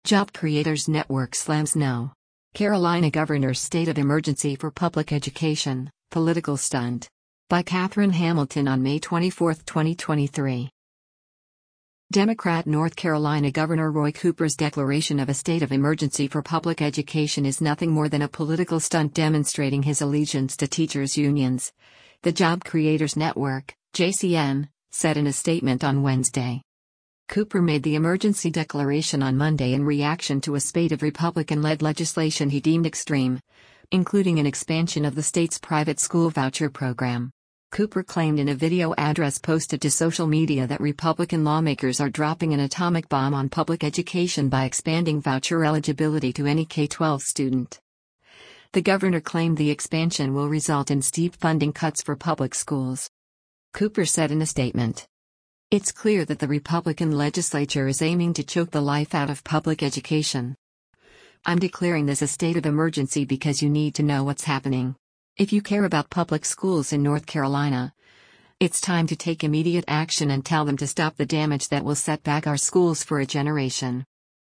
Job Creators Network slams No. Carolina Governor's State of Emergency for Public Education, Political Stunt. By Catherine Hamilton on May 24, 2023. Democrat North Carolina Governor Roy Cooper's declaration of a state of emergency for public education is nothing more than a political stunt demonstrating his allegiance to teachers' unions. The Job Creators Network, JCN, said in a statement on Wednesday. Cooper made the emergency declaration on Monday in reaction to a spate of Republican-led legislation he deemed extreme, including an expansion of the state's private school voucher program. Cooper claimed in a video address posted to social media that Republican lawmakers are dropping an atomic bomb on public education by expanding voucher eligibility to any K-12 student. The governor claimed the expansion will result in steep funding cuts for public schools. Cooper said in a statement, "It's clear that the Republican legislature is aiming to choke the life out of public education. I'm declaring this a state of emergency because you need to know what's happening. If you care about public schools in North Carolina, it's time to take immediate action and tell them to stop the damage that will set back our schools for a generation."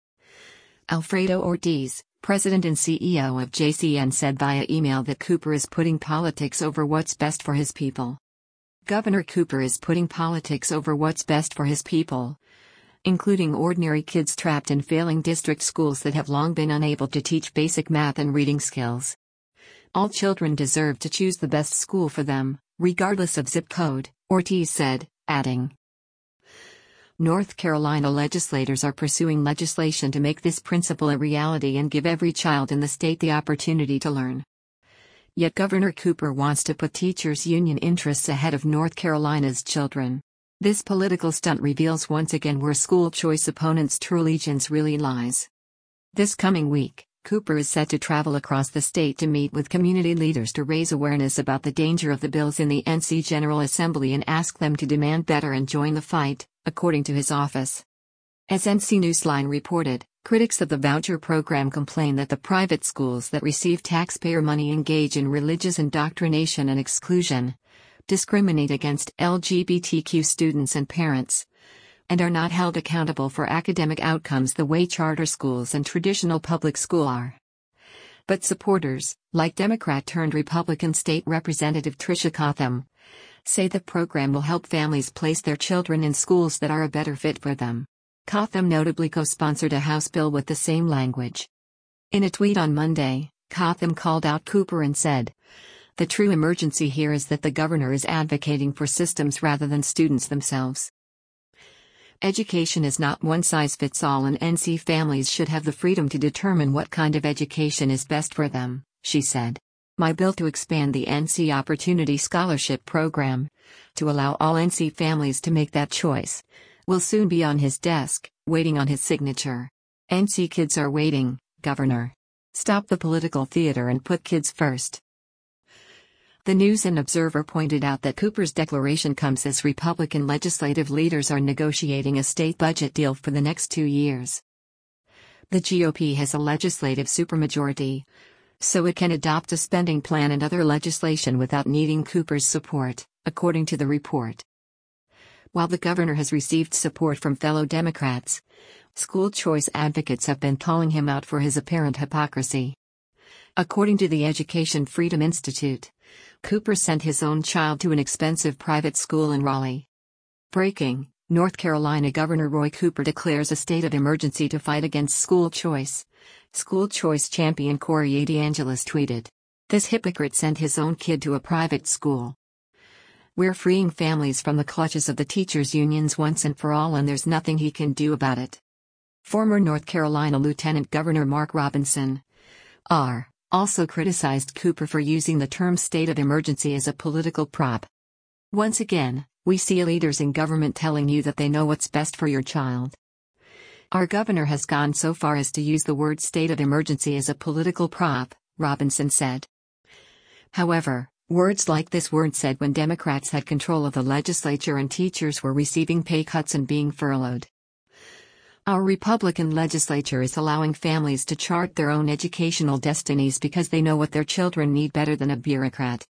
Alfredo Ortiz, president and CEO of JCN, said via email that Cooper is putting politics over what's best for his people. Governor Cooper is putting politics over what's best for his people, including ordinary kids trapped in failing district schools that have long been unable to teach basic math and reading skills. All children deserve to choose the best school for them, regardless of zip code, Ortiz said, adding, "North Carolina legislators are pursuing legislation to make this principle a reality and give every child in the state the opportunity to learn." Yet Governor Cooper wants to put teachers' union interests ahead of North Carolina's children. This political stunt reveals once again where school choice opponents' true allegiance really lies. This coming week, Cooper is set to travel across the state to meet with community leaders to raise awareness about the danger of the bills in the NC General Assembly and ask them to demand better and join the fight, according to his office. As NC Newsline reported, critics of the voucher program complain that the private schools that receive taxpayer money engage in religious indoctrination and exclusion, discriminate against LGBTQ students and parents, and are not held accountable for academic outcomes the way charter schools and traditional public school are. But supporters, like Democrat-turned-Republican State Representative Tricia Cotham, say the program will help families place their children in schools that are a better fit for them. Cotham notably co-sponsored a House bill with the same language. In a tweet on Monday, Cotham called out Cooper and said, "The true emergency here is that the governor is advocating for systems rather than students themselves. Education is not one size fits all and NC families should have the freedom to determine what kind of education is best for them," she said. "My bill to expand the NC Opportunity Scholarship Program, to allow all NC families to make that choice, will soon be on his desk, waiting on his signature. NC kids are waiting, Governor. Stop the political theater and put kids first." The News and Observer pointed out that Cooper's declaration comes as Republican legislative leaders are negotiating a state budget deal for the next 2 years. The GOP has a legislative supermajority, so it can adopt a spending plan and other legislation without needing Cooper's support, according to the report. While the governor has received support from fellow Democrats, school choice advocates have been calling him out for his apparent hypocrisy. According to the Education Freedom Institute, Cooper sent his own child to an expensive private school in Raleigh. Breaking: North Carolina Governor Roy Cooper declares a state of emergency to fight against school choice. School choice champion Corey DeAngelis tweeted, "This hypocrite sent his own kid to a private school. We're freeing families from the clutches of the teachers' unions once and for all, and there's nothing he can do about it." Former North Carolina Lieutenant Governor Mark Robinson, R., also criticized Cooper for using the term state of emergency as a political prop. "Once again, we see leaders in government telling you that they know what's best for your child. Our governor has gone so far as to use the word state of emergency as a political prop," Robinson said. However, words like this weren't said when Democrats had control of the legislature and teachers were receiving pay cuts and being furloughed. "Our Republican legislature is allowing families to chart their own educational destinies because they know what their children need better than a bureaucrat,"